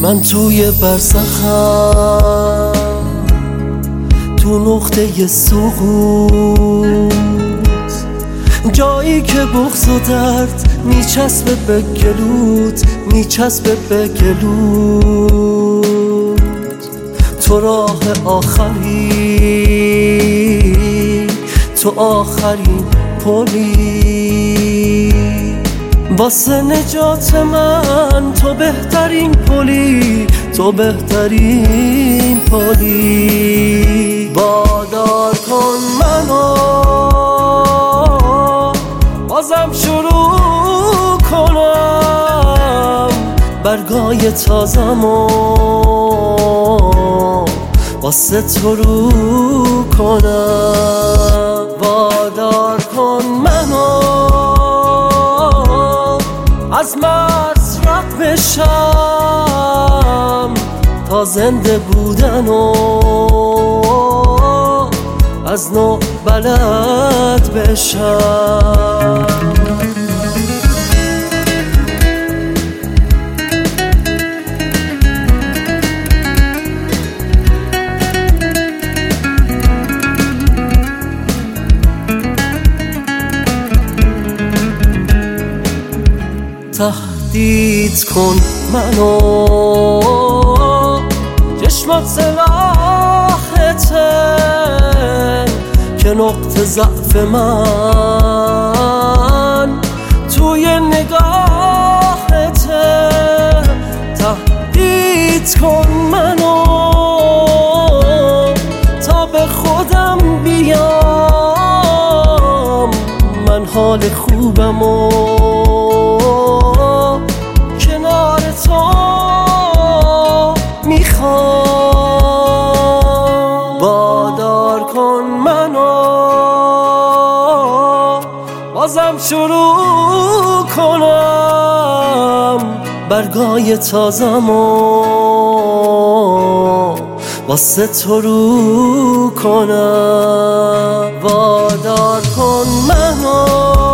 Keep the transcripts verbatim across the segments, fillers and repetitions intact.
من توی برزخم، تو نقطه سقوط، جایی که بغض و درد میچسبه به گلوت، میچسبه به گلوت. تو راه آخری، تو آخرین پلی، واسه نجات من تو بهترین پلی، تو بهترین پلی. وادار کن منو بازم شروع کنم، برگای تازمو واسه تو رو کنم. وادار کن منو از مرز رد بشم، تا زنده بودن و از نو بلد بشم. تهدید کن منو، چشمات سلاحته که نقطه ضعف من توی نگاهته. تهدید کن منو تا به خودم بیام، من حال خوبمو کنار تو میخوام. وادار کن منو بازم شروع کنم، برگای تازمو واسه تو رو کنم. وادار کن منو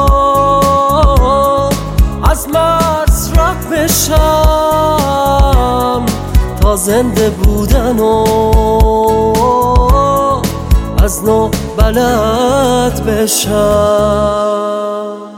از مرز رد بشم، تا زنده بودن و از نو بلد بشم.